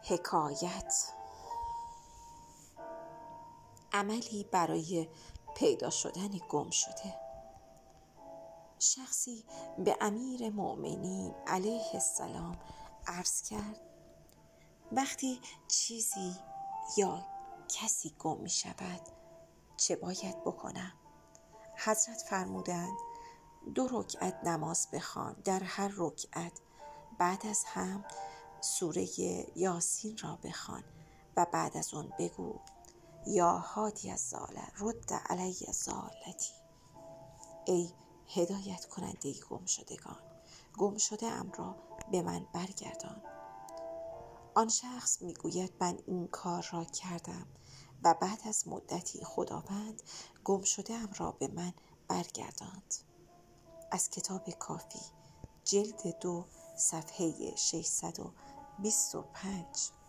حکایت. عملی برای پیدا شدن گم شده. شخصی به امیر مؤمنین علیه السلام عرض کرد: وقتی چیزی یا کسی گم می شود چه باید بکنم؟ حضرت فرمودند 2 رکعت نماز بخوان. در هر رکعت بعد از هم سوره یاسین را بخوان و بعد از اون بگو: یا هادی الضاله رد علی ضالتی. ای هدایت کننده گم شدگان، گم شده ام را به من برگردان. آن شخص میگوید من این کار را کردم و بعد از مدتی خداوند گم شده ام را به من برگرداند. از کتاب کافی جلد 2 صفحه 625.